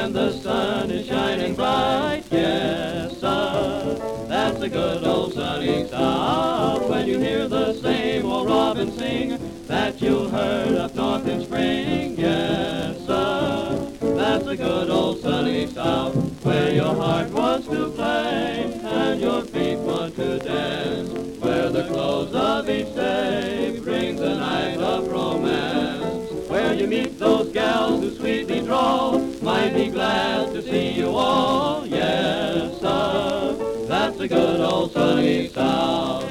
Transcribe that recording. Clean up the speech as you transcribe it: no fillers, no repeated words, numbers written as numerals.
and the sun is shining bright. Yes, sir, that's the good old sunny South. When you hear the same old robin sing that you heard up north in spring. Yes, sir, that's the good old sunny South, where your heart wants to play and your feet want to dance, where the close of each day brings a night of romance, where you meet those gals who sweetly drawl, might be glad to see you all. Yes, sir, that's the good old sunny South.